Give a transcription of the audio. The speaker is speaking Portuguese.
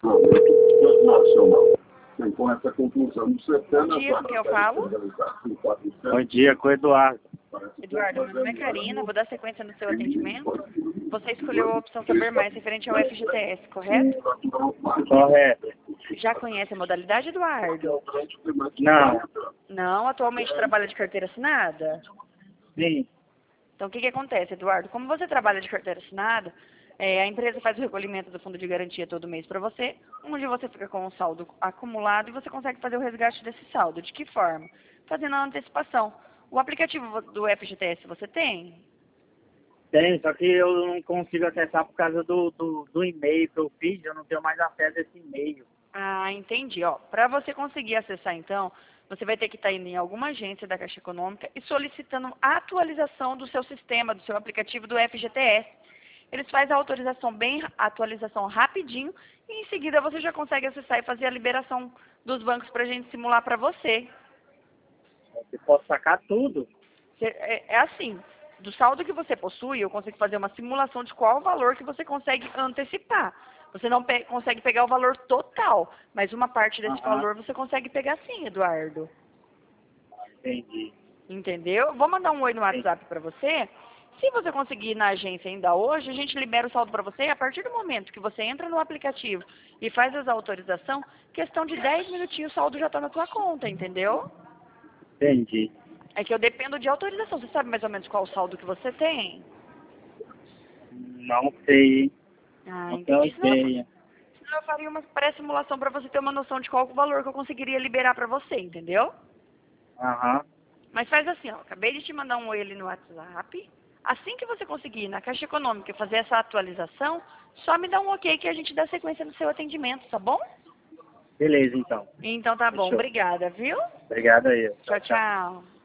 nacional. E com essa conclusão de setembro... Bom dia, com quem eu falo? Bom dia, com o Eduardo. Eduardo, meu nome é Karina, vou dar sequência no seu atendimento. Você escolheu a opção Saber Mais referente ao FGTS, correto? Correto. Já conhece a modalidade, Eduardo? Não. Não, atualmente trabalha de carteira assinada? Sim. Então, o que acontece, Eduardo? Como você trabalha de carteira assinada, a empresa faz o recolhimento do fundo de garantia todo mês para você, onde você fica com um saldo acumulado e você consegue fazer o resgate desse saldo. De que forma? Fazendo a antecipação. O aplicativo do FGTS você tem? Tem, só que eu não consigo acessar por causa do e-mail que eu fiz, eu não tenho mais acesso a esse e-mail. Ah, entendi. Ó, para você conseguir acessar, então, você vai ter que estar indo em alguma agência da Caixa Econômica e solicitando a atualização do seu sistema, do seu aplicativo do FGTS. Eles fazem a atualização rapidinho e em seguida você já consegue acessar e fazer a liberação dos bancos para a gente simular para você. Eu posso sacar tudo. É assim, do saldo que você possui, eu consigo fazer uma simulação de qual o valor que você consegue antecipar. Você não consegue pegar o valor total, mas uma parte desse valor você consegue pegar sim, Eduardo. Entendi. Entendeu? Vou mandar um oi no WhatsApp para você. Se você conseguir ir na agência ainda hoje, a gente libera o saldo para você. A partir do momento que você entra no aplicativo e faz as autorizações, questão de 10 minutinhos o saldo já está na tua conta, entendeu? Entendi. É que eu dependo de autorização. Você sabe mais ou menos qual o saldo que você tem? Não sei. Ah, Não tenho entendi. ideia. Senão eu faria uma pré-simulação para você ter uma noção de qual o valor que eu conseguiria liberar para você, entendeu? Aham. Mas faz assim, ó. Acabei de te mandar um oi ali no WhatsApp. Assim que você conseguir ir na Caixa Econômica fazer essa atualização, só me dá um ok que a gente dá sequência no seu atendimento, tá bom? Beleza, então. Então tá bom. Fechou. Obrigada, viu? Obrigado aí. Tchau, tchau.